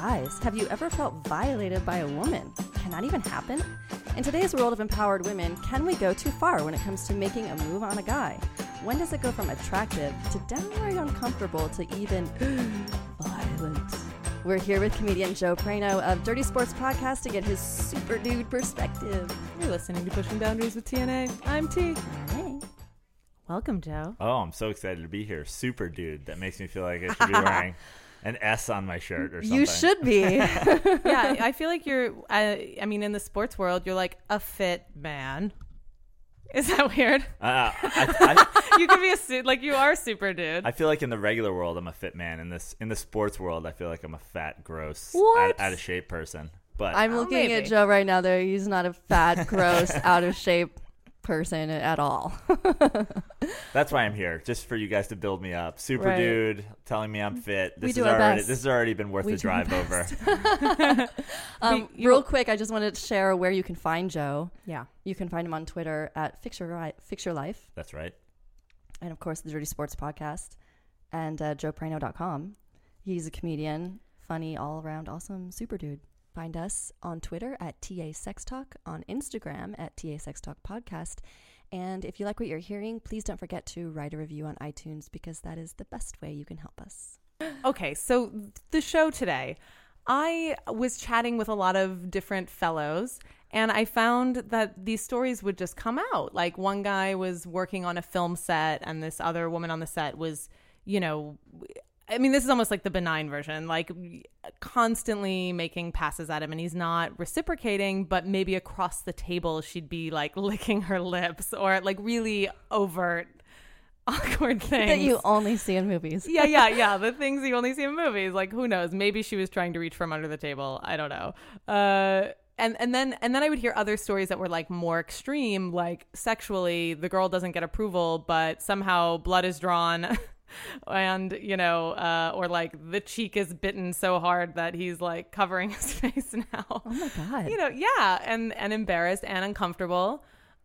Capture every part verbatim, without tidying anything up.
guys, have you ever felt violated by a woman? Can that even happen? In today's world of empowered women, can we go too far when it comes to making a move on a guy? When does it go from attractive to downright uncomfortable to even violent? We're here with comedian Joe Prano of Dirty Sports Podcast to get his super dude perspective. You're listening to Pushing Boundaries with T N A. I'm T. Hey. Welcome, Joe. Oh, I'm so excited to be here. Super dude. That makes me feel like I should be wearing an S on my shirt or something. You should be. Yeah, I feel like you're, I, I mean, in the sports world, you're like a fit man. Is that weird? Uh, I, I, You could be a suit, like you are a super dude. I feel like in the regular world, I'm a fit man. In this, in the sports world, I feel like I'm a fat, gross, What? out, out of shape person. But I'm Oh, looking maybe. at Joe right now. There, he's not a fat, gross, out of shape person at all. that's why I'm here, just for you guys to build me up. Super Right. dude telling me I'm fit. This We do is our already best. this has already been worth We the do our drive over. Um, You- real quick, I just wanted to share where you can find Joe. Yeah. You can find him on Twitter at Fix Your, Ri- Fix Your Life, That's right. and of course the Dirty Sports Podcast, and uh, joe prano dot com. He's a comedian, funny, all around, awesome, super dude. Find us on Twitter at T A Sex Talk, on Instagram at T A Sex Talk Podcast. And if you like what you're hearing, please don't forget to write a review on iTunes, because that is the best way you can help us. Okay, so the show today, I was chatting with a lot of different fellows, and I found that these stories would just come out. Like, one guy was working on a film set, and this other woman on the set was, you know, I mean, this is almost like the benign version, like constantly making passes at him, and he's not reciprocating, but maybe across the table she'd be like licking her lips, or like really overt awkward things That you only see in movies. yeah, yeah, yeah. The things you only see in movies. Like, who knows? Maybe she was trying to reach from under the table. I don't know. Uh, and and then and then I would hear other stories that were like more extreme, like sexually, the girl doesn't get approval, but somehow blood is drawn. And, you know, uh, or like the cheek is bitten so hard that he's like covering his face now. Oh my God. You know, yeah, and and embarrassed and uncomfortable.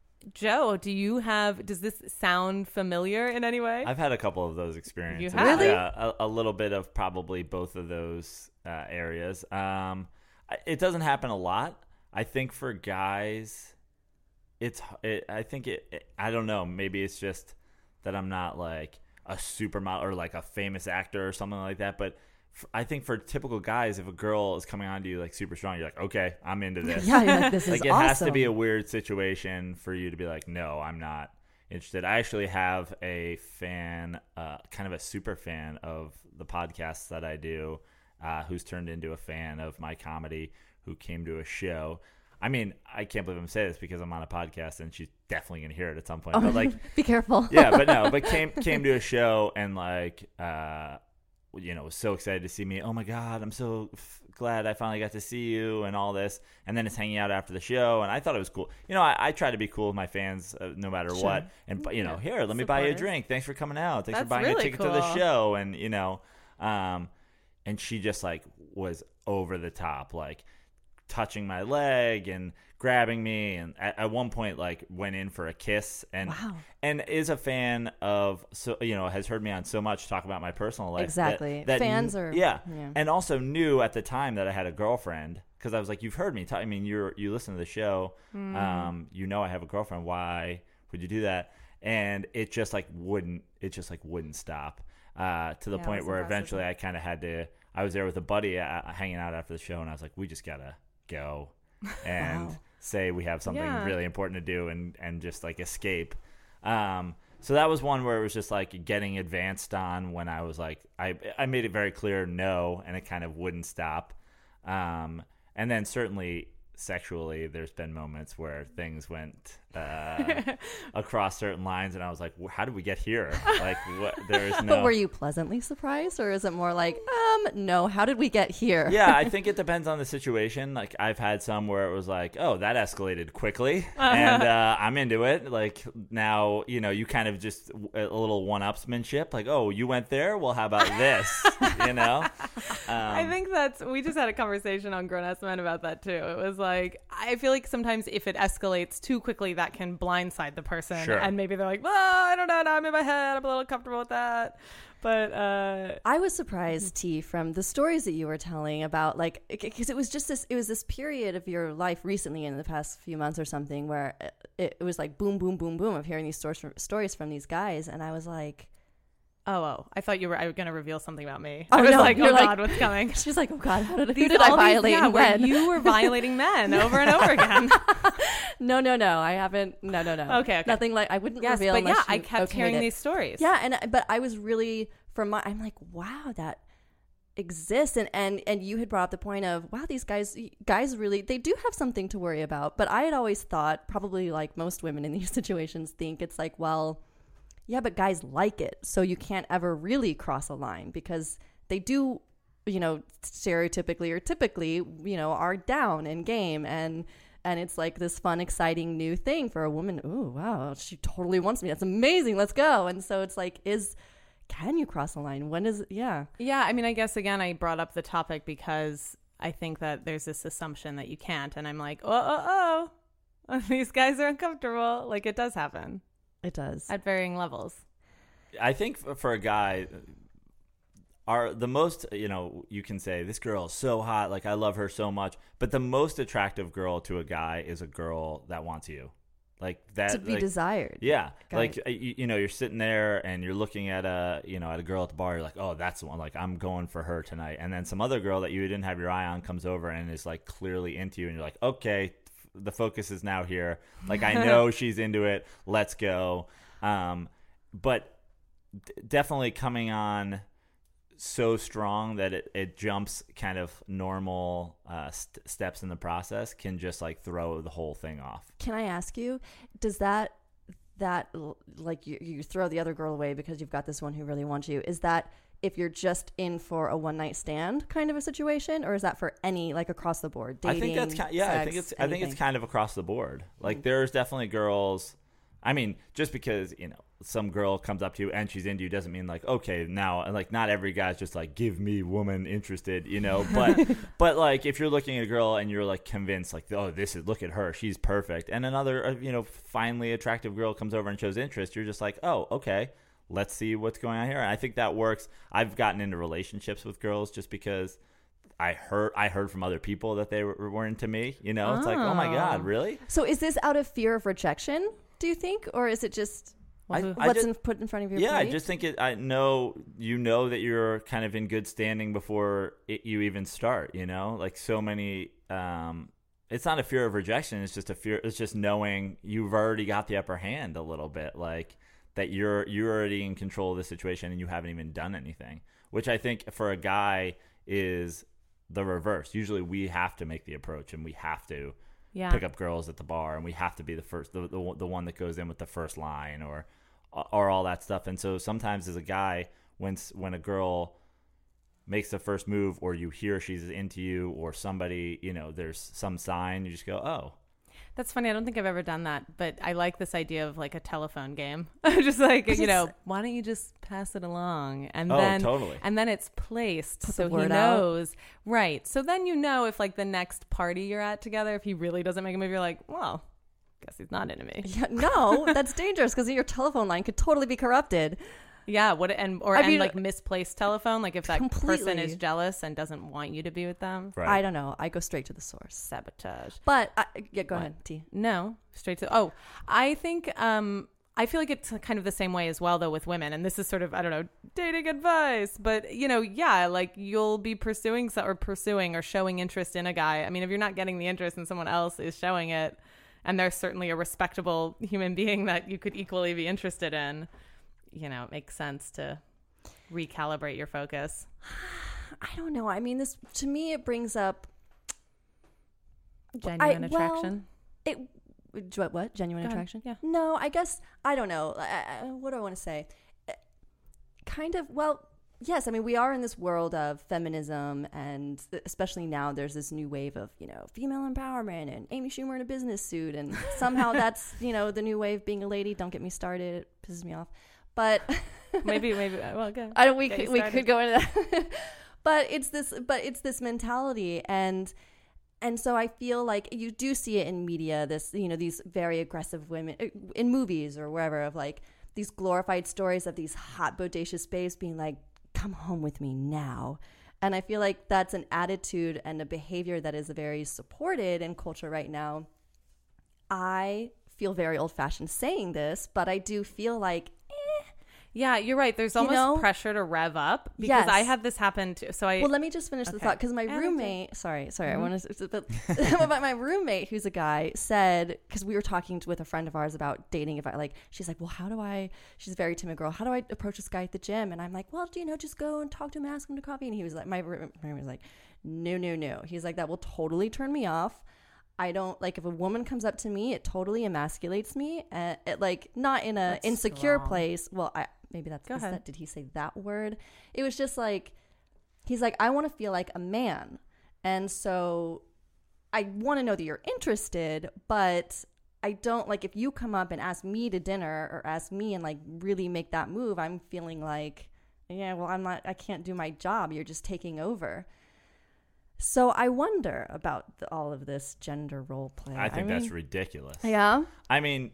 Joe, do you have, does this sound familiar in any way? I've had a couple of those experiences. You have? Really? Yeah, a, a little bit of probably both of those uh, areas. Um, I- it doesn't happen a lot. I think for guys, it's. It, I think it, it. I don't know. Maybe it's just that I'm not like a supermodel or like a famous actor or something like that. But f- I think for typical guys, if a girl is coming on to you like super strong, you're like, okay, I'm into this. Yeah, you're like, this is Like, it awesome. has to be a weird situation for you to be like, no, I'm not interested. I actually have a fan, uh, kind of a super fan of the podcasts that I do, uh, who's turned into a fan of my comedy, who came to a show. I mean, I can't believe I'm saying this because I'm on a podcast and she's definitely going to hear it at some point. But like, Be careful. yeah, but no, but came came to a show and like, uh, you know, was so excited to see me. Oh my God, I'm so f- glad I finally got to see you and all this. And then it's hanging out after the show, and I thought it was cool. You know, I, I try to be cool with my fans uh, no matter Sure. what. And but you know, here, let me buy you a Supporters. drink. Thanks for coming out. Thanks That's for buying really a ticket to cool. the show. And you know, um, and she just like was over the top, like touching my leg and grabbing me, and at, at one point like went in for a kiss, and Wow. and is a fan of, so you know, has heard me on so much talk about my personal life. Exactly. that, that Fans kn- are- yeah. yeah. and also knew at the time that I had a girlfriend, because I was like, you've heard me talk. I mean, you're you listen to the show, Hmm. um, you know I have a girlfriend. Why would you do that? And it just like wouldn't it just like wouldn't stop, uh, to the Yeah, it point was where impressive. eventually I kind of had to. I was there with a buddy uh, hanging out after the show, and I was like, we just gotta go and Wow. say we have something Yeah. really important to do, and and just like escape. Um, so that was one where it was just like getting advanced on, when I was like, I I made it very clear no, and it kind of wouldn't stop. Um, and then certainly sexually, there's been moments where things went uh, across certain lines, and I was like, "Wh- how did we get here? Like, what? There's no. But were you pleasantly surprised, or is it more like, um, no, how did we get here? Yeah, I think it depends on the situation. Like, I've had some where it was like, oh, that escalated quickly, and uh, I'm into it. Like, now, you know, you kind of just a little one-upsmanship. Like, oh, you went there? Well, how about this? You know? Um, I think that's, we just had a conversation on Grown Ass Men about that too. It was like, I feel like sometimes if it escalates too quickly, that can blindside the person. Sure. And maybe they're like, oh, I don't know. Now I'm in my head. I'm a little comfortable with that. But uh, I was surprised, T, from the stories that you were telling about, like, because it was just this, it was this period of your life recently in the past few months or something where it, it was like boom, boom, boom, boom of hearing these stories from, stories from these guys. And I was like, oh, oh, I thought you were, I was going to reveal something about me. Oh, I was no, like, oh, you're like- God, what's coming? she's like, oh God, how did, who These- did I all these- violate yeah, and where when? you were violating men over and over again. no, no, no, I haven't. No, no, no. Okay, okay. Nothing like, I wouldn't Yes, reveal but yeah, unless I you kept okayed hearing it. these stories. Yeah, and but I was really from my I'm like, wow, that exists, and and and you had brought up the point of, wow, these guys guys really, they do have something to worry about. But I had always thought, probably like most women in these situations think, it's like, well, yeah, but guys like it, so you can't ever really cross a line because they do, you know, stereotypically or typically, you know, are down in game, and and it's like this fun, exciting new thing for a woman. Ooh, wow, she totally wants me. That's amazing. Let's go. And so it's like, is can you cross a line? When is yeah? Yeah, I mean, I guess, again, I brought up the topic because I think that there's this assumption that you can't. And I'm like, oh, oh, oh, these guys are uncomfortable. Like, it does happen It does. at varying levels. I think for, for a guy, are the most, you know, you can say this girl is so hot, like I love her so much, but the most attractive girl to a guy is a girl that wants you, like that, To be like, desired. yeah, Got like it. you, you know, you're sitting there and you're looking at a, you know, at a girl at the bar. You're like, oh, that's the one. Like, I'm going for her tonight. And then some other girl that you didn't have your eye on comes over and is like clearly into you, and you're like, okay, the focus is now here. Like, I know she's into it. Let's go. Um, but d- definitely coming on so strong that it, it jumps kind of normal uh, st- steps in the process can just like throw the whole thing off. Can I ask you, does that that l- like you, you throw the other girl away because you've got this one who really wants you? Is that if you're just in for a one night stand kind of a situation, or is that for any, like, across the board? Dating, I think that's kind yeah. sex, I think it's I think it's anything? kind of across the board. Like, there's definitely girls. I mean, just because, you know, some girl comes up to you and she's into you doesn't mean like, okay, now, like, not every guy's just like, give me woman interested, you know. But but like, if you're looking at a girl and you're like convinced, like, oh, this is, look at her, she's perfect, and another, uh, you know, finely attractive girl comes over and shows interest, you're just like, oh, okay, let's see what's going on here. And I think that works. I've gotten into relationships with girls just because I heard I heard from other people that they were, were into me. You know, it's like, oh my God, Oh. really? So is this out of fear of rejection, do you think, or is it just I, Well, I what's just, in, put in front of your yeah, I plate? just think it. I know you know that you're kind of in good standing before it, you even start. You know, like so many. Um, it's not a fear of rejection. It's just a fear. It's just knowing you've already got the upper hand a little bit, like that you're you're already in control of the situation and you haven't even done anything. Which I think for a guy is the reverse. Usually we have to make the approach and we have to Yeah. pick up girls at the bar, and we have to be the first, the, the the one that goes in with the first line, or or all that stuff. And so sometimes as a guy, when when a girl makes the first move, or you hear she's into you, or somebody, you know, there's some sign, you just go, oh. That's funny. I don't think I've ever done that, but I like this idea of like a telephone game. Just like, you know, why don't you just pass it along? And Oh, then totally. and then it's placed Put so the he word out. knows. Right. So then you know if like the next party you're at together, if he really doesn't make a move, you're like, well, guess he's not into me. Yeah, no, that's dangerous because your telephone line could totally be corrupted. Yeah, what and or I and mean, like misplaced telephone, like if that person completely. is jealous and doesn't want you to be with them. Right. I don't know. I go straight to the source. Sabotage. But I, yeah, go What? ahead, T. No, straight to oh, I think um I feel like it's kind of the same way as well though with women, and this is sort of I don't know dating advice, but you know yeah like you'll be pursuing so, or pursuing or showing interest in a guy. I mean if you're not getting the interest and someone else is showing it, and they're certainly a respectable human being that you could equally be interested in, you know it makes sense to recalibrate your focus. I don't know. I mean, this to me it brings up Genuine I- attraction. it. What? What? Genuine Go ahead. attraction? Yeah. No, I guess I don't know. I, I, what do I want to say? Uh, Kind of. Well, yes. I mean, we are in this world of feminism, and especially now, there's this new wave of you know female empowerment and Amy Schumer in a business suit, and somehow that's you know the new wave being a lady. Don't get me started; it pisses me off. But maybe maybe well good. I don't. We Get could, you we started. could go into that. But it's this. But it's this mentality, and And so I feel like you do see it in media, this, you know, these very aggressive women in movies or wherever, of like these glorified stories of these hot, bodacious babes being like, come home with me now. And I feel like that's an attitude and a behavior that is very supported in culture right now. I feel very old-fashioned saying this, but I do feel like, eh, yeah, you're right. There's almost you know? pressure to rev up because Yes. I had this happen too. So I well, let me just finish Okay. the thought, because my And roommate, sorry, sorry, Mhm. I want to, but, but my roommate, who's a guy, said, because we were talking to, with a friend of ours about dating, if I like, she's like, well, how do I, she's a very timid girl, how do I approach this guy at the gym? And I'm like, well, do you know, just go and talk to him, ask him to coffee. And he was like, my roommate was like, no, no, no. He's like, that will totally turn me off. I don't like, if a woman comes up to me, it totally emasculates me, and it, like, not in a That's insecure strong. place. Well, I maybe that's Go is ahead. that, did he say that word? It was just like, he's like, I want to feel like a man, and so I want to know that you're interested, but I don't, like, if you come up and ask me to dinner or ask me and like really make that move, I'm feeling like, yeah, well, I'm not, I can't do my job. You're just taking over. So I wonder about the, all of this gender role play. I think mean, that's ridiculous. Yeah. I mean,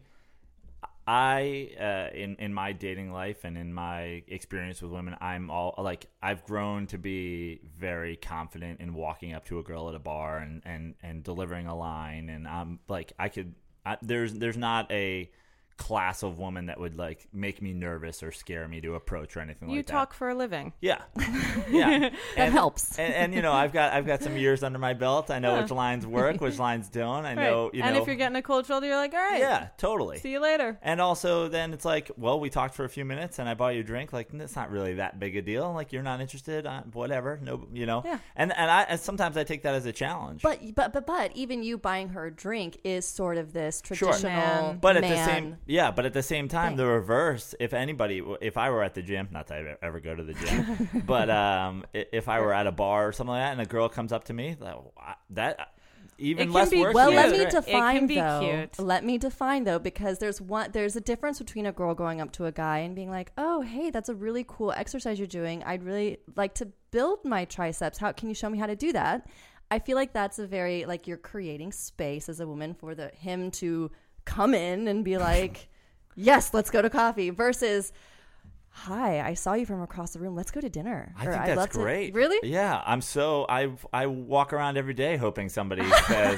I uh, in in my dating life and in my experience with women, I'm all like, I've grown to be very confident in walking up to a girl at a bar and and, and delivering a line, and I'm like, I could. I, there's there's not a class of woman that would like make me nervous or scare me to approach or anything you like that. talk for a living. Yeah, yeah, That and, helps. And, and you know, I've got I've got some years under my belt. I know Yeah. which lines work, which lines don't. I know, Right. you know. And if you're getting a cold shoulder, you're like, all right, yeah, totally. see you later. And also, then it's like, well, we talked for a few minutes, and I bought you a drink. Like, it's not really that big a deal. Like, you're not interested, uh, whatever. No, you know. Yeah. And and I and sometimes I take that as a challenge. But but but but even you buying her a drink is sort of this Sure. traditional Man. But at man. the same, yeah. But at the same time, thing. the reverse. If anybody, if I were at the gym, not that I ever go to the gym, but um, i- if I were at a bar or something like that, and a girl comes up to me, that, that even It can less be work. Well, cute. let yeah, me great. define It can be though. cute. Let me define though, because there's one there's a difference between a girl going up to a guy and being like, "Oh, hey, that's a really cool exercise you're doing. I'd really like to build my triceps. How can you show me how to do that?" I feel like that's a very like you're creating space as a woman for the him to come in and be like, "Yes, let's go to coffee," versus, "Hi, I saw you from across the room. Let's go to dinner." I Or, think "I'd that's love to-" great. Really? Yeah, I'm so I I walk around every day hoping somebody says,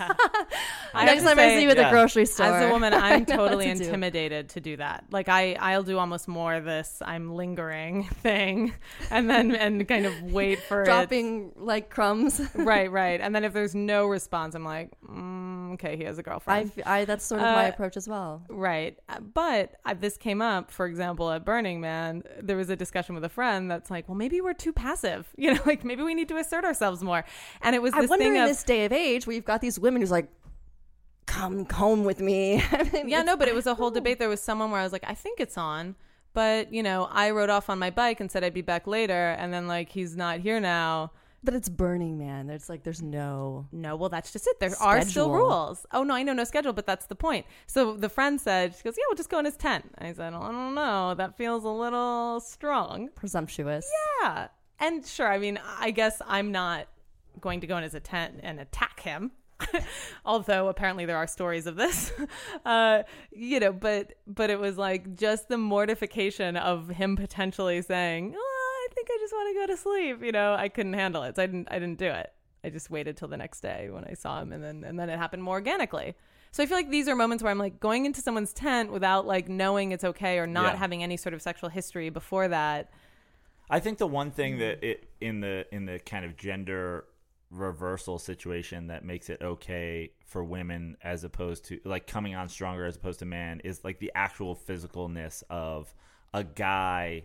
I have Next to time I say, see you at the yeah. grocery store, as a woman, I I'm know what totally to do. intimidated to do that. Like I, I'll do almost more of this I'm lingering thing, and then and kind of wait for it. dropping like crumbs. Right, right. And then if there's no response, I'm like, mm, okay, he has a I, girlfriend. I that's sort of my Uh, approach as well. Right. Uh, But uh, this came up, for example, at Burning Man. There was a discussion with a friend that's like, well, maybe we're too passive. You know, like maybe we need to assert ourselves more. And it was I this wonder thing in of, this day of age where you've got these women who's like, come home with me. I mean, yeah, it's- no, but it was a whole debate. There was someone where I was like, I think it's on. But, you know, I rode off on my bike and said I'd be back later. And then, like, he's not here now. But it's Burning Man. There's like, there's no. No, well, that's just it. There are still Schedule. rules. Oh, no, I know no schedule, but that's the point. So the friend said, she goes, yeah, we'll just go in his tent. I said, I don't know. That feels a little strong. Presumptuous. Yeah. And sure, I mean, I guess I'm not going to go in his tent and attack him. Although apparently there are stories of this, uh, you know, but but it was like just the mortification of him potentially saying, oh, I think I just want to go to sleep. You know, I couldn't handle it. So I didn't I didn't do it. I just waited till the next day when I saw him, and then and then it happened more organically. So I feel like these are moments where I'm like going into someone's tent without like knowing it's okay or not Yeah. having any sort of sexual history before that. I think the one thing that it in the in the kind of gender reversal situation that makes it okay for women as opposed to like coming on stronger as opposed to man is like the actual physicalness of a guy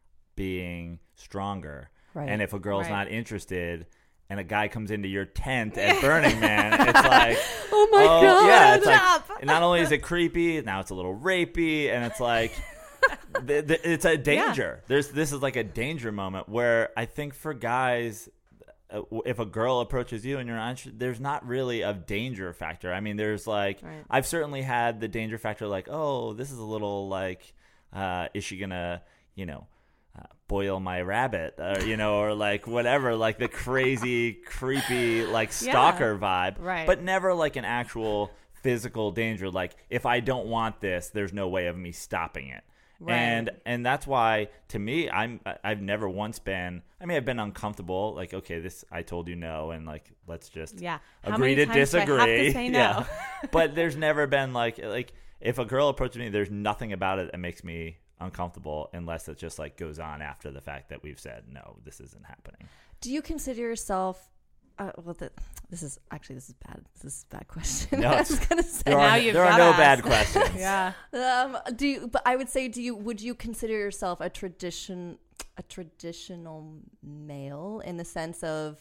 being stronger. Right. And if a girl's Right. not interested and a guy comes into your tent at Burning Man, it's like, Oh my oh, God. yeah, it's like, Stop. not only is it creepy, now it's a little rapey, and it's like, th- th- it's a danger. There's this is like a danger moment where I think for guys, uh, if a girl approaches you and you're not interested, there's not really a danger factor. I mean, there's like, Right. I've certainly had the danger factor, like, oh, this is a little like, uh, is she gonna, you know, uh, boil my rabbit, or, you know, or like whatever, like the crazy, creepy, like stalker Yeah. vibe, Right. but never like an actual physical danger. Like if I don't want this, there's no way of me stopping it. Right. And and that's why, to me, I'm I've never once been. I mean, I've been uncomfortable. Like, okay, this I told you no, and like let's just Yeah. How agree many to times do I disagree. have to say no? Yeah. But there's never been like like if a girl approaches me, there's nothing about it that makes me uncomfortable unless it just like goes on after the fact that we've said no, this isn't happening. Do you consider yourself? Uh, well, the, this is actually this is bad. This is a bad question. No, I was gonna say. There now are, you've there are gotta no ask. bad questions. Yeah. Um, do you, but I would say, do you would you consider yourself a tradition a traditional male in the sense of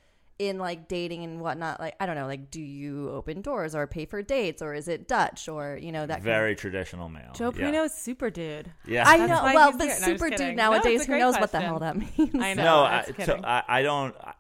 in like dating and whatnot? Like I don't know, like do you open doors or pay for dates, or is it Dutch, or you know that Very kind traditional male. Joe yeah. Prino is super dude. Yeah. I That's know. why Well, he's but here. No, I'm just super kidding. dude No, it's nowadays, a who great knows what the question. hell that means? I know. No, I I, was so kidding. I, I don't. I,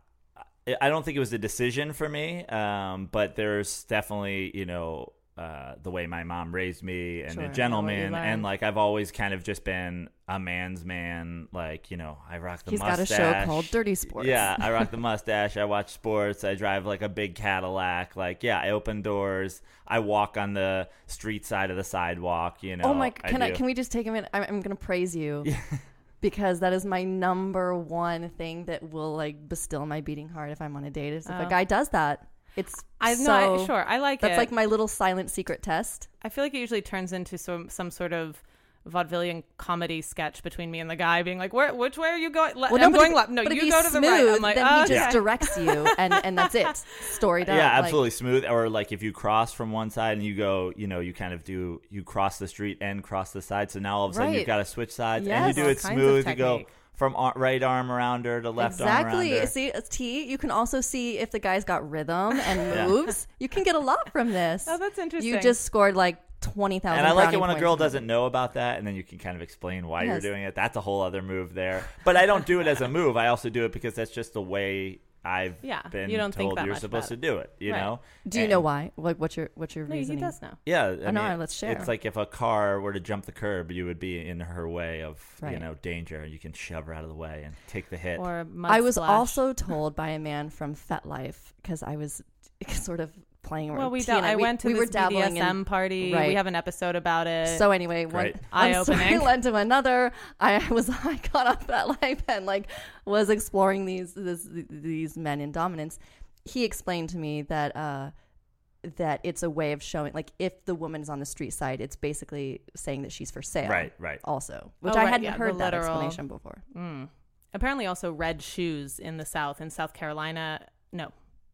I don't think it was a decision for me, um, but there's definitely, you know, uh, the way my mom raised me and Sure, a what you gentleman, learned. and like I've always kind of just been a man's man. Like, you know, I rock the He's got mustache. a show called Dirty Sports. Yeah, I rock the mustache. I watch sports. I drive like a big Cadillac. Like, yeah, I open doors. I walk on the street side of the sidewalk. You know. Oh my! I Can I? do. Can we just take a minute? I'm, I'm going to praise you because that is my number one thing that will like bestill my beating heart if I'm on a date. Is if Oh. a guy does that. It's I so, know. I, sure, I like That's it. like my little silent secret test. I feel like it usually turns into some some sort of vaudevillian comedy sketch between me and the guy being like, "Where? Which way are you going? Le- Well, I'm no, but going if- left. No, but if you he's go to the smooth, right." I'm like, then oh, he okay. just directs you, and and that's it. Story done. Yeah, Like, absolutely smooth. Or like if you cross from one side and you go, you know, you kind of do, you cross the street and cross the side. So now all of a sudden Right. you've got to switch sides, Yes. and you do All it kinds of smooth. You go technique. from ar- right arm around her to left arm around Exactly. her. See, it's T. You can also see if the guy's got rhythm and Yeah. moves. You can get a lot from this. Oh, that's interesting. You just scored like twenty thousand. And I like it when a girl doesn't know about that, and then you can kind of explain why Yes. you're doing it. That's a whole other move there. But I don't do it as a move. I also do it because that's just the way I've Yeah, been you don't think told that you're much supposed about to do it. You Right. know? Do you And- know why? Like, what's your what's your No, he reasoning? does know. Yeah, I I know, mean, let's share. It's like if a car were to jump the curb, you would be in her way of you Right. know danger. You can shove her out of the way and take the hit. Or mud I was splash. also told by a man from FetLife because I was sort of playing. Well, we T did. and I we, went to we this were dabbling B D S M in. party. Right. We have an episode about it. So anyway, one, Great. one Eye-opening. story led to another. I was I got off FetLife and like was exploring these this, these men in dominance. He explained to me that uh, that it's a way of showing, like, if the woman is on the street side, it's basically saying that she's for sale. Right, right. Also, which Oh, I right, hadn't yeah, heard the that literal- explanation before. Mm. Apparently, also red shoes in the South, in South Carolina. No,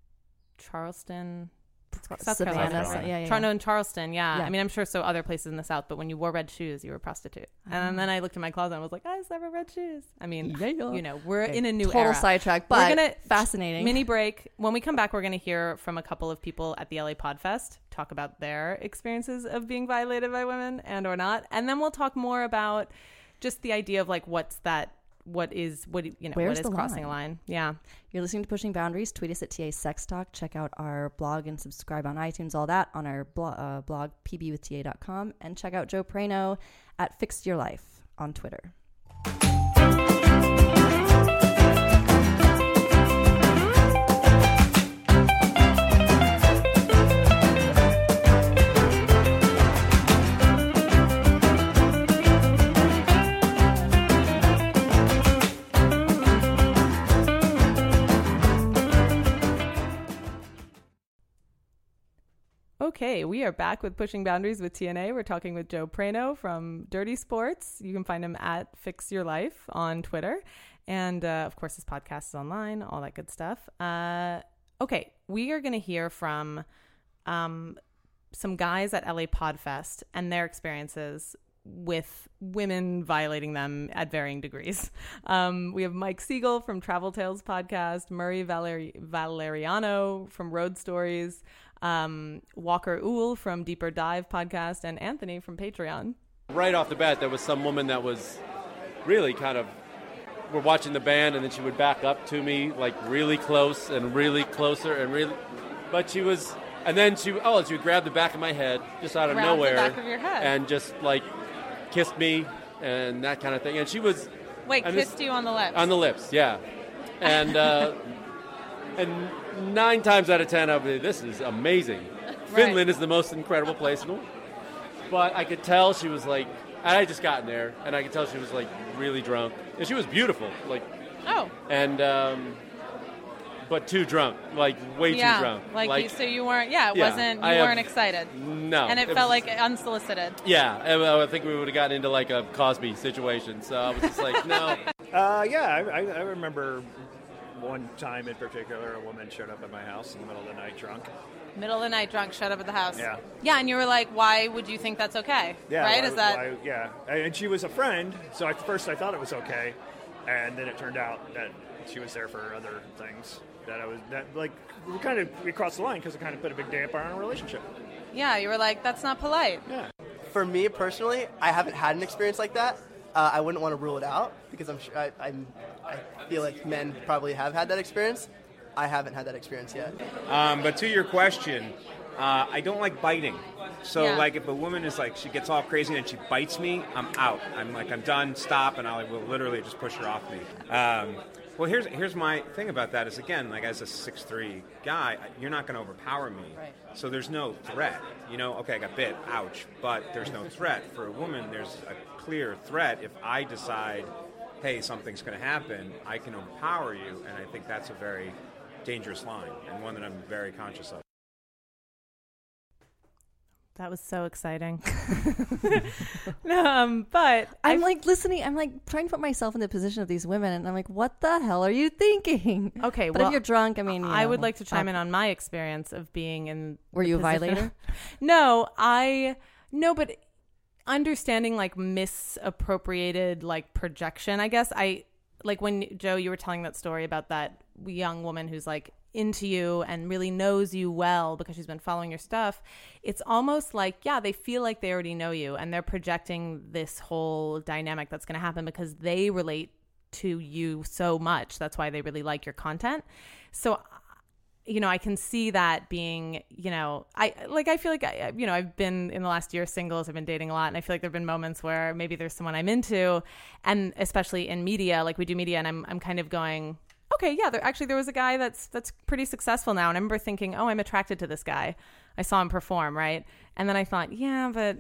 Charleston. South Savannah, Carolina. so- yeah, yeah, Char- yeah. no, in Charleston, yeah. Yeah. I mean, I'm sure so other places in the South, but when you wore red shoes, you were a prostitute. And then I looked in my closet and was like, I just never red shoes. I mean, Yeah, yeah. you know, we're Okay, in a new total era. sidetrack, We're but gonna- fascinating. Mini break. When we come back, we're going to hear from a couple of people at the L A Podfest talk about their experiences of being violated by women and or not. And then we'll talk more about just the idea of like, what's that, what is, what, you know, Where's what is the crossing line? a line? Yeah. You're listening to Pushing Boundaries. Tweet us at T A Sex Talk. Check out our blog and subscribe on iTunes, all that on our blo- uh, blog, p b with t a dot com. And check out Joe Prano at Fix Your Life on Twitter. Okay, we are back with Pushing Boundaries with T N A. We're talking with Joe Prano from Dirty Sports. You can find him at Fix Your Life on Twitter. And, uh, of course, his podcast is online, all that good stuff. Uh, okay, we are going to hear from um, some guys at L A Podfest and their experiences with women violating them at varying degrees. Um, we have Mike Siegel from Travel Tales podcast, Murray Valeri- Valeriano from Road Stories, um, Walker Uhl from Deeper Dive podcast, and Anthony from Patreon. Right off the bat, there was some woman that was really kind of, we're watching the band, and then she would back up to me, like really close and really closer and really, but she was, and then she, oh, she would grab the back of my head just out of Grab the nowhere back of your head. and just like kissed me and that kind of thing. And she was, Wait, And kissed this- you on the lips. On the lips, yeah. And uh, and nine times out of ten, I'll be, this is amazing. Finland is the most incredible place in the world. But I could tell she was like, I had just gotten there, and I could tell she was like really drunk. And she was beautiful, like, Oh. and um, but too drunk, like way yeah. too drunk. Like, you, so you weren't, yeah, it Yeah, wasn't, you I have- weren't excited. No. And it, it felt was- like unsolicited. Yeah, and I think we would have gotten into like a Cosby situation. So I was just like, no. Uh, yeah, I, I, I remember one time in particular, a woman showed up at my house in the middle of the night drunk. Middle of the night, drunk, showed up at the house. Yeah. Yeah, and you were like, why would you think that's okay? Yeah, Right? why- Is that... why- yeah, and she was a friend, so at first I thought it was okay, and then it turned out that she was there for other things. That I was that like we kind of we crossed the line because it kind of put a big damper on our relationship. Yeah, you were like, that's not polite. Yeah. For me personally, I haven't had an experience like that. Uh, I wouldn't want to rule it out because I'm sure I, I'm, I feel like men probably have had that experience. I haven't had that experience yet. Um, but to your question, uh, I don't like biting. So, Yeah. like, if a woman is like, she gets all crazy and she bites me, I'm out. I'm like, I'm done, stop, and I will literally just push her off me. Um, well, here's here's my thing about that is, again, like, as a six three guy, you're not going to overpower me. Right. So there's no threat. You know, okay, I got bit, ouch, but there's no threat. For a woman, there's a clear threat. If I decide, hey, something's going to happen, I can overpower you, and I think that's a very dangerous line, and one that I'm very conscious of. That was so exciting. um, but I'm I- like listening. I'm like trying to put myself in the position of these women, and I'm like, what the hell are you thinking? Okay, but well, if you're drunk, I mean, you I know, would like to chime uh, in on my experience of being in. Were the you a position- violator? No, I no, but understanding like misappropriated like projection. I guess I like when Joe, you were telling that story about that young woman who's like into you and really knows you well because she's been following your stuff. It's almost like, yeah, they feel like they already know you and they're projecting this whole dynamic that's going to happen because they relate to you so much. That's why they really like your content. So, you know, I can see that being, you know, I like, I feel like, I, you know, I've been in the last year singles, I've been dating a lot. And I feel like there've been moments where maybe there's someone I'm into, and especially in media, like we do media, and I'm, I'm kind of going, okay, yeah, there actually, there was a guy that's, that's pretty successful now. And I remember thinking, oh, I'm attracted to this guy. I saw him perform. Right. And then I thought, yeah, but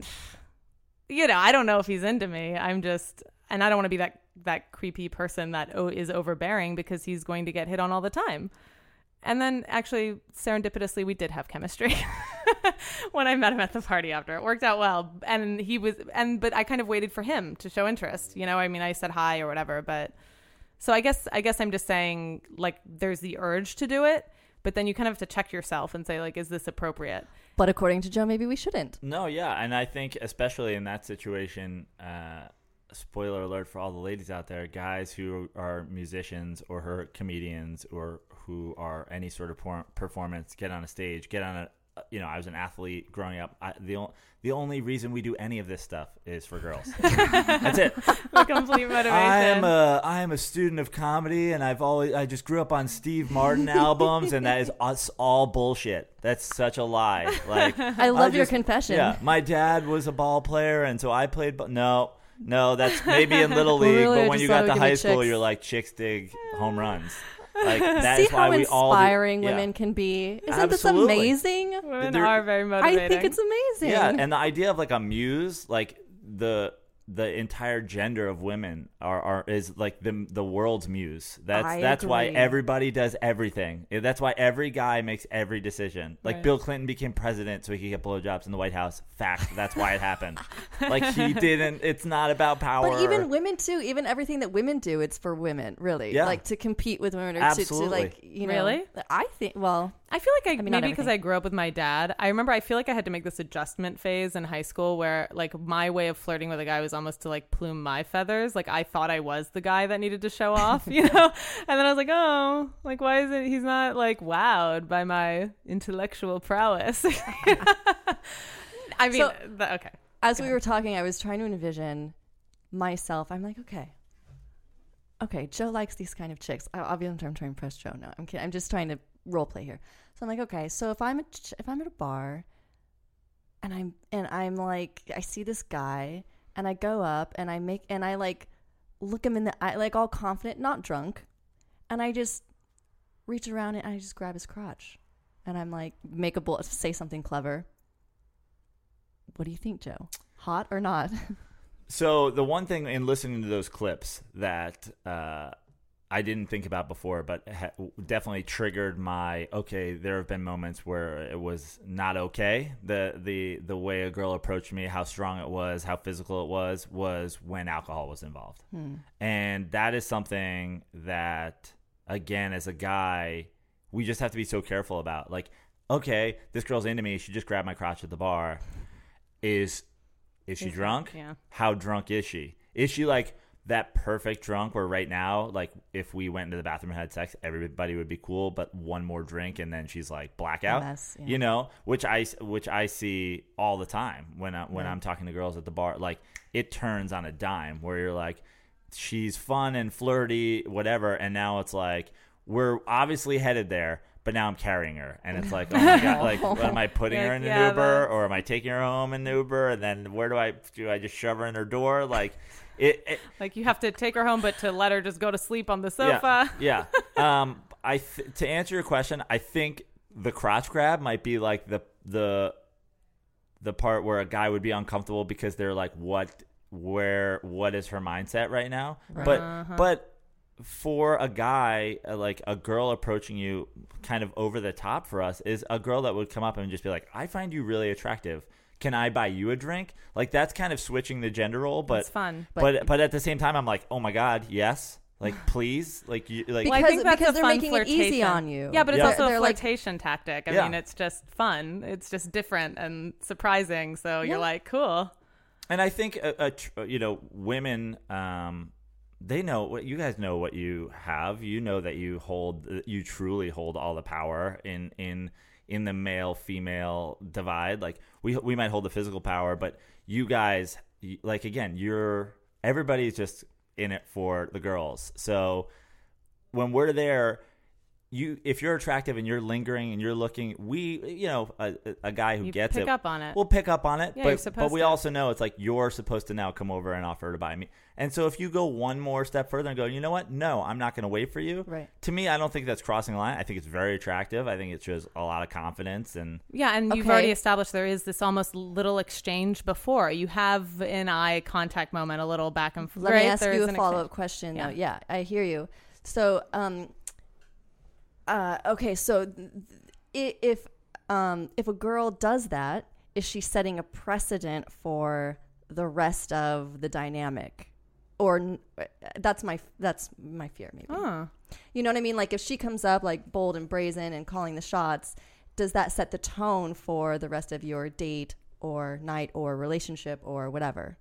you know, I don't know if he's into me. I'm just, and I don't want to be that, that creepy person that oh, is overbearing because he's going to get hit on all the time. And then actually, serendipitously, we did have chemistry when I met him at the party after. It worked out well. And he was, and, but I kind of waited for him to show interest. You know, I mean, I said hi or whatever, but so I guess, I guess I'm just saying, like, there's the urge to do it, but then you kind of have to check yourself and say, like, is this appropriate? But according to Joe, maybe we shouldn't. No, yeah, and I think especially in that situation, uh, spoiler alert for all the ladies out there, guys who are musicians or who are comedians or who are any sort of por- performance, get on a stage, get on a, you know, I was an athlete growing up. I, the, o- the only reason we do any of this stuff is for girls. That's it. The complete motivation. I am a I am a student of comedy, and I've always I just grew up on Steve Martin albums, and that is us all bullshit. That's such a lie. Like I love your just- confession. Yeah, my dad was a ball player, and so I played. But no, no, that's maybe in little league. Really, I but when just you thought got we to could high make school, chicks. you're like chicks dig home runs. Like that See is why how we all do- inspiring yeah. women can be. Isn't Absolutely. this amazing? Women There- are very motivating. I think it's amazing. Yeah, and the idea of like a muse, like the the entire gender of women are, are is like the the world's muse. That's I that's why agree. everybody does everything. That's why every guy makes every decision. Like Right. Bill Clinton became president so he could get blowjobs in the White House. Fact. That's why it happened. Like he didn't. It's not about power. But even women too, even everything that women do, it's for women, really. Yeah. Like to compete with women or to, to Absolutely. like, you know. Really? I think, well, I feel like I, mean, not maybe because everything. I grew up with my dad. I remember I feel like I had to make this adjustment phase in high school where like my way of flirting with a guy was almost to like plume my feathers. Like I thought I was the guy that needed to show off, you know? And then I was like, oh, like why is it he's not like wowed by my intellectual prowess? I mean, So- th- okay. as we were talking, I was trying to envision myself. I'm like, okay. Okay, Joe likes these kind of chicks. I- Obviously, I'm trying to impress Joe. No, I'm kidding. I'm just trying to role play here. So I'm like, okay. So if I'm at, if I'm at a bar, and I'm and I'm like, I see this guy, and I go up and I make and I like look him in the eye, like all confident, not drunk. And I just reach around and I just grab his crotch. And I'm like, make a bullet, say something clever. What do you think, Joe? Hot or not? So the one thing in listening to those clips that uh, I didn't think about before, but ha- definitely triggered my, okay, there have been moments where it was not okay. The, the, the way a girl approached me, how strong it was, how physical it was, was when alcohol was involved. Hmm. And that is something that, again, as a guy, we just have to be so careful about. Like, okay, this girl's into me. She just grabbed my crotch at the bar. Is is she Is drunk? that- yeah. How drunk is she? Is she like that perfect drunk where right now, like if we went into the bathroom and had sex, everybody would be cool, but one more drink and then she's like blackout, mess, yeah. you know, which I which I see all the time when I, when Right. I'm talking to girls at the bar. Like it turns on a dime where you're like, she's fun and flirty, whatever, and now it's like we're obviously headed there. But now I'm carrying her, and it's like, oh my god, like, what, am I putting her in an Yeah, Uber, that's- or am I taking her home in an Uber? And then where do I do? I just shove her in her door, like, it. it Like you have to take her home, but to let her just go to sleep on the sofa. Yeah. yeah. Um, I th- to answer your question, I think the crotch grab might be like the the the part where a guy would be uncomfortable because they're like, what, where, what is her mindset right now? But Uh-huh. but. For a guy, uh, like a girl approaching you kind of over the top for us is a girl that would come up and just be like, I find you really attractive. Can I buy you a drink? Like that's kind of switching the gender role, but It's fun. But, but but at the same time, I'm like, oh my God, yes. Like, please. Like, you, like Well, I Because- think that's because a they're fun making it easy flirtation. on you. Yeah, but it's Yeah. also They're a like- flirtation tactic. I Yeah. mean, it's just fun. It's just different and surprising. So Yeah. you're like, cool. And I think, uh, uh, tr- you know, women, um, they know what you guys know what you have. You know that you hold, you truly hold all the power in in in the male female divide. Like we we might hold the physical power, but you guys, like again, you're everybody's just in it for the girls. So when we're there. You, if you're attractive and you're lingering and you're looking, we, you know, a, a guy who You gets pick it, up on it. we'll pick up on it. Yeah, but, you're supposed but we to. also know it's like you're supposed to now come over and offer to buy me. And so if you go one more step further and go, you know what? No, I'm not going to wait for you. Right. To me, I don't think that's crossing the line. I think it's very attractive. I think it shows a lot of confidence and Yeah, and you've Okay. already established there is this almost little exchange before. You have an eye contact moment, a little back and forth. Let right? me ask There you is a an follow up exchange. question, Yeah. though. Yeah, I hear you. So, um, uh, okay, so th- th- if um, if a girl does that, is she setting a precedent for the rest of the dynamic? Or n- that's my that's my fear, maybe. Oh. You know what I mean? Like if she comes up like bold and brazen and calling the shots, does that set the tone for the rest of your date or night or relationship or whatever?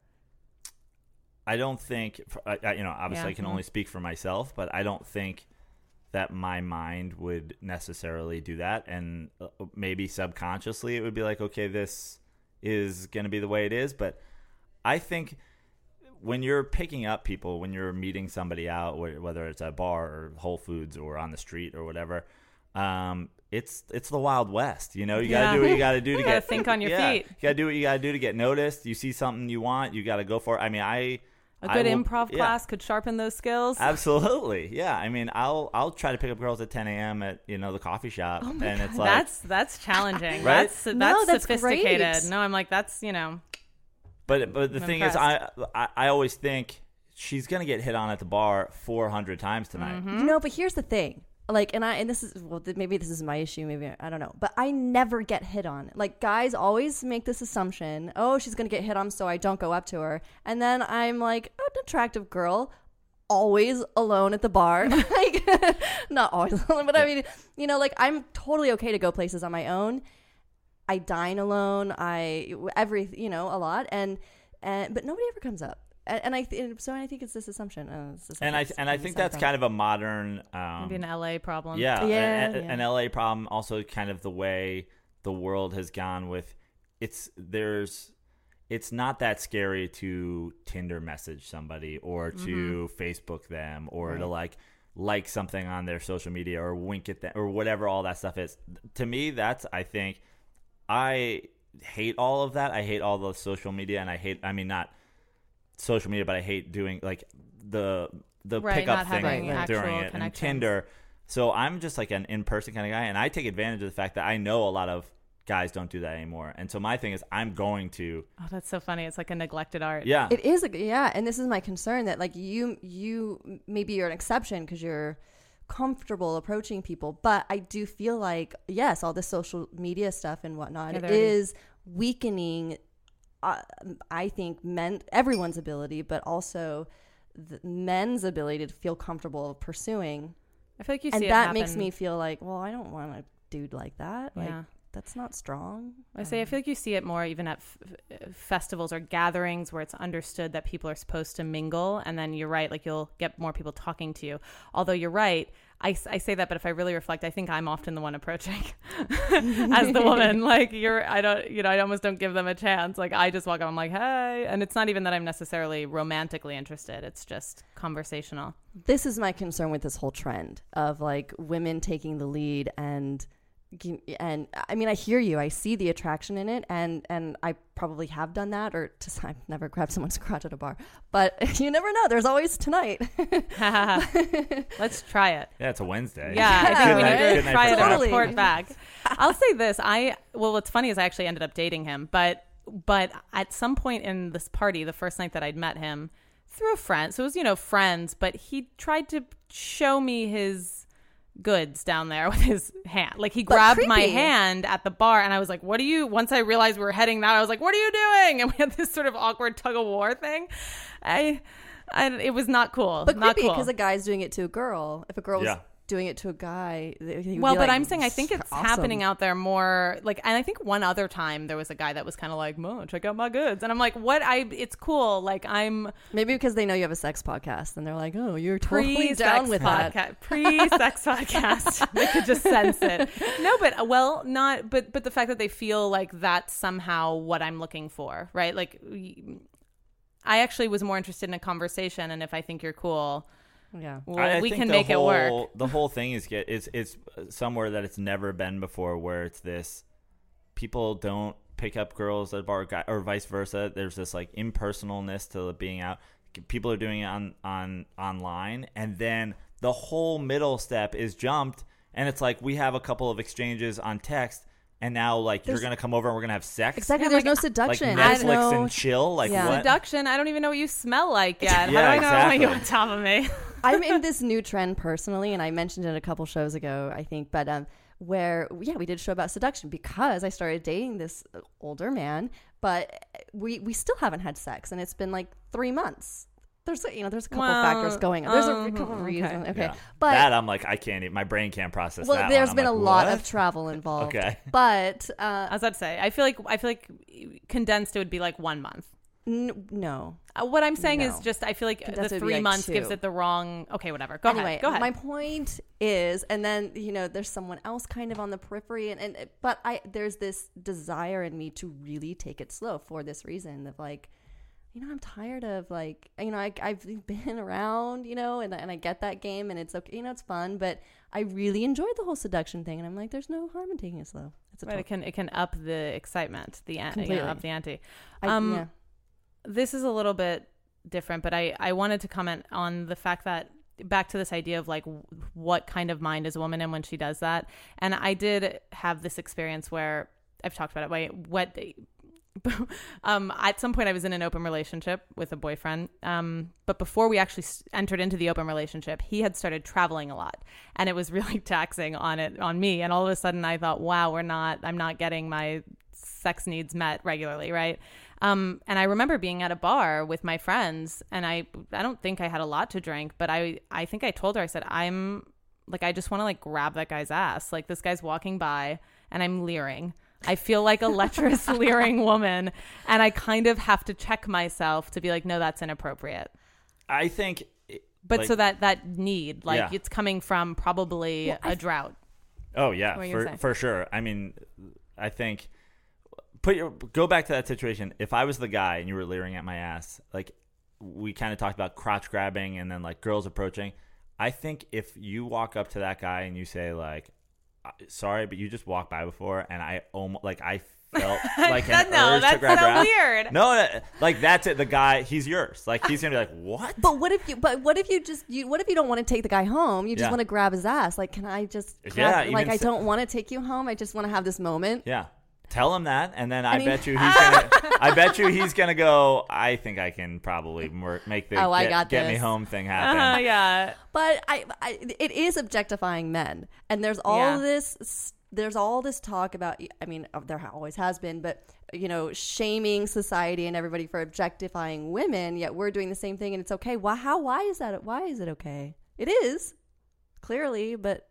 I don't think, I- I- you know, obviously Yeah. I can Mhm. only speak for myself, but I don't think that my mind would necessarily do that. And uh, maybe subconsciously it would be like, okay, this is going to be the way it is. But I think when you're picking up people, when you're meeting somebody out, wh- whether it's at a bar or Whole Foods or on the street or whatever, um, it's it's the Wild West. You know, you got to Yeah. do what you got to do to You gotta get think on your yeah, feet. You got to do what you got to do to get noticed. You see something you want, you got to go for it. I mean, I A I good will- improv yeah. class could sharpen those skills. Absolutely, yeah. I mean, I'll I'll try to pick up girls at ten a.m. at you know the coffee shop, and it's like that's that's challenging. Right? That's that's No, that's sophisticated. great. No, I'm like that's you know. But but the I'm thing is, I, I I always think she's gonna get hit on at the bar four hundred times tonight. Mm-hmm. You know, but here's the thing. Like, and I, and this is, well, th- maybe this is my issue, maybe, I don't know, but I never get hit on. Like, guys always make this assumption, oh, she's going to get hit on, so I don't go up to her. And then I'm like, oh, an attractive girl, always alone at the bar. Like, not always alone, but I mean, you know, like, I'm totally okay to go places on my own. I dine alone, I, every, you know, a lot, and, and, but nobody ever comes up. And, and I, th- so I think it's this assumption. Uh, it's this And I assumption- and I it's think aside that's from- kind of a modern um, Maybe an L A problem. Yeah, Yeah, a- a- yeah. an L A problem. Also, kind of the way the world has gone with it's there's it's not that scary to Tinder message somebody or to Facebook them or to Right. like like something on their social media or wink at them or whatever all that stuff is. To me, that's I think I hate all of that. I hate all the social media, and I hate. I mean, not social media, but I hate doing like the the Right, pickup not thing having during actual it and connections. Tinder. So I'm just like an in-person kind of guy, and I take advantage of the fact that I know a lot of guys don't do that anymore. And so my thing is I'm going to Oh, that's so funny. It's like a neglected art. yeah. It is, a, yeah, and this is my concern that like you, you maybe you're an exception because you're comfortable approaching people, but I do feel like yes, all the social media stuff and whatnot Yeah, there it is weakening. Uh, I think men, everyone's ability, but also the men's ability to feel comfortable pursuing, I feel like you and see it that happen. makes me feel like, well, I don't want a dude like that. Like Yeah. that's not strong. I say I feel like you see it more even at f- f- festivals or gatherings where it's understood that people are supposed to mingle, and then you're right, like you'll get more people talking to you. Although you're right, I, s- I say that, but if I really reflect, I think I'm often the one approaching as the woman. Like you're, I don't, you know, I almost don't give them a chance. Like I just walk up, I'm like, hey, and it's not even that I'm necessarily romantically interested. It's just conversational. This is my concern with this whole trend of like women taking the lead and and I mean I hear you, I see the attraction in it, and and I probably have done that, or just I've never grabbed someone's crotch at a bar, but you never know, there's always tonight. Let's try it. Yeah, it's a Wednesday. Yeah, I think Good we night- need good to night try for it and Totally. report back. I'll say this. I well, what's funny is I actually ended up dating him, but but at some point in this party, the first night that I'd met him through a friend, so it was you know friends, but he tried to show me his goods down there with his hand. Like he But grabbed my creepy. hand at the bar, and I was like, "What are you?" Once I realized we were heading that, I was like, "What are you doing?" And we had this sort of awkward tug of war thing. I, I it was not cool. But not creepy cool. because a guy's doing it to a girl. If a girl was Yeah. doing it to a guy, he would Well, be but like, I'm saying I think it's awesome. happening out there more. Like, and I think one other time there was a guy that was kind of like, "Mo, check out my goods," and I'm like, "What? I? It's cool. Like, I'm Maybe because they know you have a sex podcast, and they're like, "Oh, you're totally pre-sex down with that." podcast, pre-sex podcast." They could just sense it. No, but uh, well, not. But but the fact that they feel like that's somehow what I'm looking for, right? Like, y- I actually was more interested in a conversation, and if I think you're cool. Yeah. Well, I- I we think can the make whole, it work. The whole thing is get it's it's somewhere that it's never been before, where it's this people don't pick up girls at a bar, guy- or vice versa. There's this like impersonalness to being out. People are doing it on on online, and then the whole middle step is jumped, and it's like we have a couple of exchanges on text. And now, like, There's- you're gonna come over and we're gonna have sex. Exactly. Yeah, there's like, no Like seduction. Netflix There's no- and chill. Like Yeah. what? Seduction. I don't even know what you smell like yet. Yeah, How do I know I want you exactly. on top of me? I'm in this new trend personally, and I mentioned it a couple shows ago, I think, but um, where yeah, we did a show about seduction because I started dating this older man, but we we still haven't had sex, and it's been like three months. There's you know there's a couple Well, factors going on. There's a um, couple okay. reasons. Okay, Yeah. but that I'm like I can't. Even, my brain can't process well, that. there's one. been I'm a like, lot what? of travel involved. Okay. But uh, I was about to say, I feel like I feel like condensed it would be like one month. n- no. Uh, what I'm saying is No. just I feel like Condensed the would be three like months two. gives it the wrong. Okay, whatever. Go anyway, ahead. Go ahead. my point is, and then you know, there's someone else kind of on the periphery, and, and but I there's this desire in me to really take it slow for this reason of like, you know, I'm tired of like, you know, I, I've been around, you know, and and I get that game, and it's okay, you know, it's fun, but I really enjoyed the whole seduction thing, and I'm like, there's no harm in taking it slow. It's a Right, it total- can it can up the excitement, the an- you know, Completely. up the ante. I, Um, yeah. This is a little bit different, but I I wanted to comment on the fact that back to this idea of like w- what kind of mind is a woman in when she does that, and I did have this experience where I've talked about it. Wait, what? um, at some point, I was in an open relationship with a boyfriend. Um, but before we actually s- entered into the open relationship, he had started traveling a lot, and it was really taxing on it on me. And all of a sudden, I thought, "Wow, we're not. I'm not getting my sex needs met regularly, right?" Um, and I remember being at a bar with my friends, and I I don't think I had a lot to drink, but I I think I told her, I said, "I'm like I just want to like grab that guy's ass. Like this guy's walking by, and I'm leering." I feel like a lecherous, leering woman, and I kind of have to check myself to be like, no, that's inappropriate. I think. But like- so that that need, like, Yeah. it's coming from probably Well, I a drought. Oh yeah, What were you gonna for say? for sure. I mean, I think put your go back to that situation. If I was the guy and you were leering at my ass, like we kind of talked about crotch grabbing and then like girls approaching. I think if you walk up to that guy and you say like, "Sorry, but you just walked by before, and I almost like I felt like an no, urge that's to grab so her ass. weird. No, uh, like that's it. The guy, he's yours. Like he's gonna be like, what? But what if you? But what if you just? You, what if you don't want to take the guy home? You just Yeah. want to grab his ass. Like, can I just? Grab, Yeah, like even I so- don't want to take you home. I just want to have this moment. Yeah. Tell him that, and then I mean- bet you he's gonna. I bet you he's gonna go. I think I can probably more, make the Oh, I get, got get me this. home thing happen. Uh, yeah. But I, I, it is objectifying men, and there's all Yeah. this. There's all this talk about. I mean, there always has been, but you know, shaming society and everybody for objectifying women. Yet we're doing the same thing, and it's okay. Why? How? Why is that? Why is it okay? It is clearly, but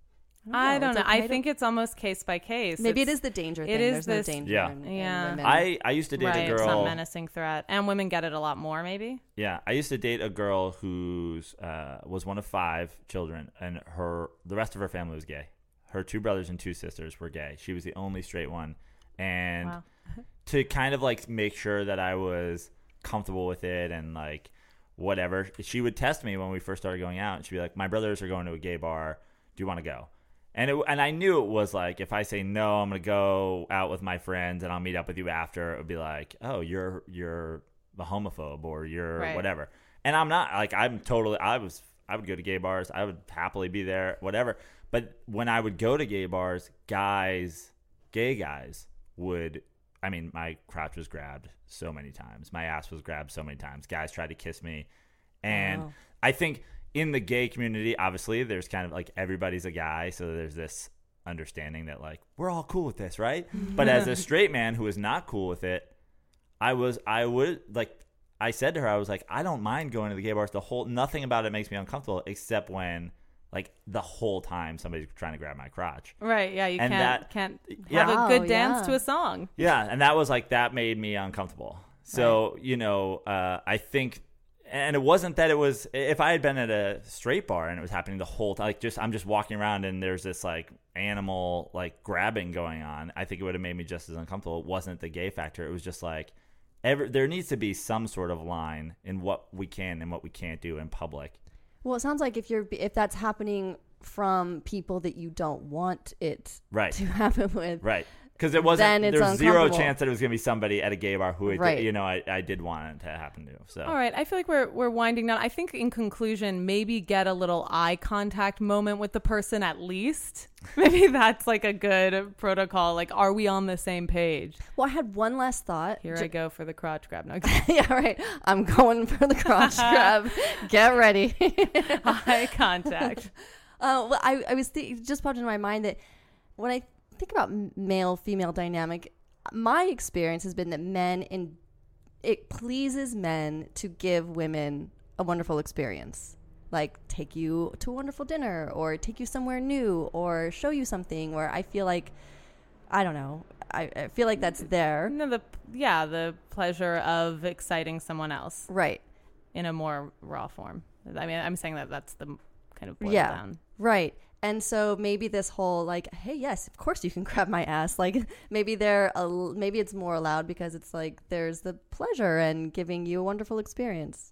I don't It's know. okay I to- think it's almost case by case. maybe it It's- is the danger it thing. is There's this- no danger. Yeah. in, in Yeah. women. I I used to date right, a it's not girl. menacing threat, and women get it a lot more. Maybe. Yeah, I used to date a girl who's uh, was one of five children, and her the rest of her family was gay. Her two brothers and two sisters were gay. She was the only straight one, and Wow. to kind of like make sure that I was comfortable with it and like whatever, she would test me when we first started going out. She'd be like, "My brothers are going to a gay bar. Do you want to go?" And it, and I knew it was like, if I say no, I'm gonna go out with my friends and I'll meet up with you after. It would be like, oh, you're you're the homophobe or you're Right. whatever. And I'm not. Like I'm totally. I was. I would go to gay bars. I would happily be there. Whatever. But when I would go to gay bars, guys, gay guys would. I mean, my crotch was grabbed so many times. My ass was grabbed so many times. Guys tried to kiss me, and Wow. I think. In the gay community, obviously, there's kind of like everybody's a guy, so there's this understanding that like we're all cool with this, right? But as a straight man who is not cool with it, I was, I would like, I said to her, I was like, I don't mind going to the gay bars. The whole nothing about it makes me uncomfortable, except when like the whole time somebody's trying to grab my crotch. Right. Yeah. You And can't that- can't yeah. have a good Oh, dance yeah. to a song. Yeah, and that was like that made me uncomfortable. So you know, uh, I think. And it wasn't that it was, if I had been at a straight bar and it was happening the whole time, like just, I'm just walking around and there's this like animal like grabbing going on, I think it would have made me just as uncomfortable. It wasn't the gay factor. It was just like, every, there needs to be some sort of line in what we can and what we can't do in public. Well, it sounds like if you're if that's happening from people that you don't want it Right. to happen with, Right. Because it wasn't, Then it's there's zero uncomfortable. chance that it was going to be somebody at a gay bar who, it, Right. you know, I, I did want it to happen to. So. All right. I feel like we're we're winding down. I think in conclusion, maybe get a little eye contact moment with the person at least. Maybe that's like a good protocol. Like, are we on the same page? Well, I had one last thought. Here Ju- I go for the crotch grab. No, yeah, right. I'm going for the crotch grab. Get ready. eye contact. Uh, well, I, I was th- just popped into my mind that when I think about male female dynamic, my experience has been that men in it pleases men to give women a wonderful experience, like take you to a wonderful dinner or take you somewhere new or show you something where I feel like I don't know I, I feel like that's there. No, the yeah, the pleasure of exciting someone else Right. in a more raw form. I mean, I'm saying that that's the kind of boil Yeah. down. Right. And so maybe this whole like, hey, yes, of course you can grab my ass. Like maybe they're a, maybe it's more allowed because it's like there's the pleasure and giving you a wonderful experience.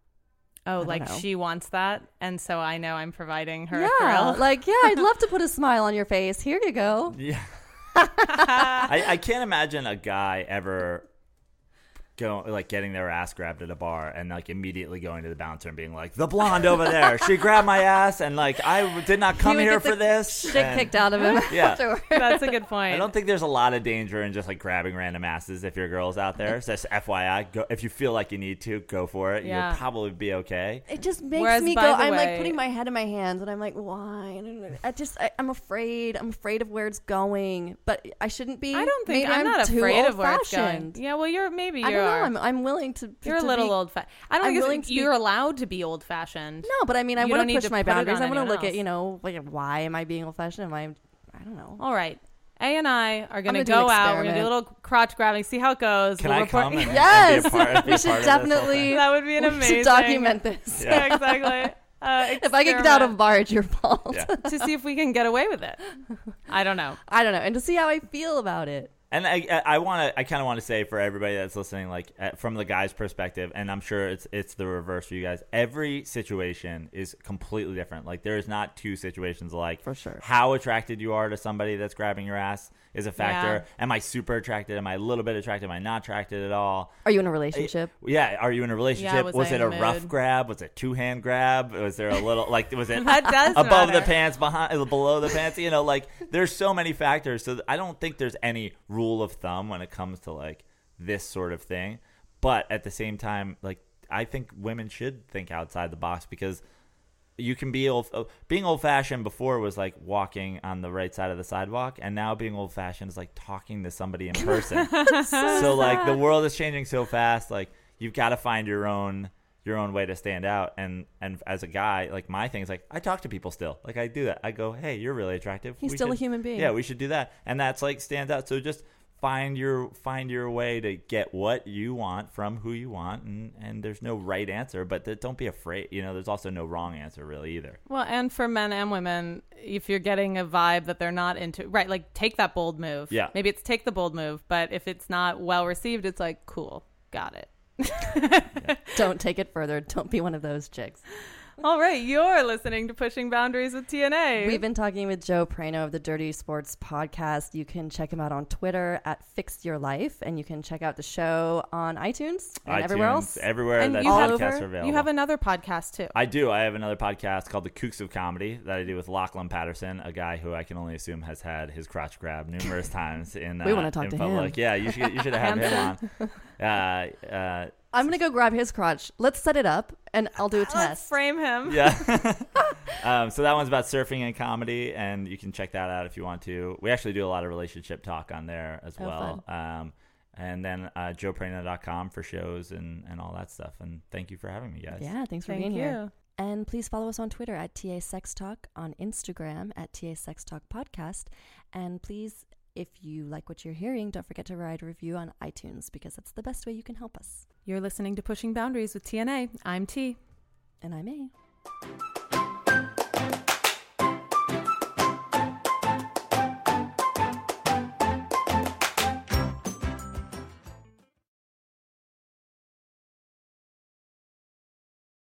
Oh, don't like know. she wants that, and so I know I'm providing her a Yeah, thrill. like yeah, I'd love to put a smile on your face. Here you go. Yeah. I, I can't imagine a guy ever go like getting their ass grabbed at a bar and like immediately going to the bouncer and being like, the blonde over there, she grabbed my ass and like I did not come He would here get the for this. Shit And kicked out of him Yeah. afterward. That's a good point. I don't think there's a lot of danger in just like grabbing random asses if your girl's out there. So just F Y I, go, if you feel like you need to, go for it. Yeah. You'll probably be okay. It just makes Whereas, me by go. the I'm way- like putting my head in my hands, and I'm like, why? I just, I, I'm afraid. I'm afraid of where it's going. But I shouldn't be. I don't think Maybe I'm, not too afraid of where it's going. old-fashioned. Yeah, well, you're maybe I you don't know. are. I'm, I'm willing to. you're to a little be, old fashioned. I don't I'm think willing it's, to be- you're allowed to be old fashioned. No, but I mean, I You want don't to need push to my put it boundaries. on I want to anyone look at, else. you know, like why am I being old fashioned? Am I? I don't know. All right. A and I are going to gonna do an go out. We're going to do a experiment. little crotch grabbing, see how it goes. Can We'll I report- come and, Yes! and be a part, be We a should part of this whole definitely- thing? That would be an We amazing. should document this. Yeah. Yeah, exactly. Uh, If I get kicked out of a experiment bar, it's your fault. Yeah. to see if we can get away with it. I don't know. I don't know, and to see how I feel about it. And I, I want to, I kind of want to say for everybody that's listening, like uh, from the guy's perspective, and I'm sure it's it's the reverse for you guys. Every situation is completely different. Like there is not two situations alike. For sure. How attracted you are to somebody that's grabbing your ass is a factor. Yeah. Am I super attracted? Am I a little bit attracted? Am I not attracted at all? Are you in a relationship? Yeah. Are you in a relationship? was was I it in a the rough mood? grab? Was it two hand grab? Was there a little like was it That does above the matter. pants, behind, below the pants? You know, like there's so many factors. So I don't think there's any rule of thumb when it comes to like this sort of thing. But at the same time, like I think women should think outside the box because you can be old. Uh, being old fashioned before was like walking on the right side of the sidewalk, and now being old fashioned is like talking to somebody in person. so so like the world is changing so fast. Like you've got to find your own your own way to stand out. And and as a guy, like my thing is like I talk to people still. Like I do that. I go, hey, you're really attractive. He's We still a should- human being. Yeah, we should do that. And that's like stands out. So just find your find your way to get what you want from who you want, and and there's no right answer, but th- don't be afraid. You know, there's also no wrong answer really either. Well, and for men and women, if you're getting a vibe that they're not into, right, like take that bold move. Yeah. Maybe it's take the bold move, but if it's not well received, it's like, cool, got it. Don't take it further. Don't be one of those chicks. All right, you're listening to Pushing Boundaries with T N A. We've been talking with Joe Prano of the Dirty Sports Podcast. You can check him out on Twitter at Fix Your Life, and you can check out the show on iTunes and iTunes, everywhere else. everywhere And that you have- podcasts are available. You have another podcast too. I do. I have another podcast called The Kooks of Comedy that I do with Lachlan Patterson, a guy who I can only assume has had his crotch grabbed numerous times in, uh, We wanna talk in to public. him. Yeah, you should you should have him on. Uh, uh, I'm going to go grab his crotch. Let's set it up, and I'll do a Let's test. frame him. Yeah. um, so that one's about surfing and comedy, and you can check that out if you want to. We actually do a lot of relationship talk on there as Oh, well. Um, and then uh, joe prano dot com for shows and, and all that stuff. And thank you for having me, guys. Yeah, thanks for Thank being you. here. And please follow us on Twitter at T A Sex Talk, on Instagram at T A Sex Talk Podcast. And please, if you like what you're hearing, don't forget to write a review on iTunes because that's the best way you can help us. You're listening to Pushing Boundaries with T N A. I'm T. And I'm A.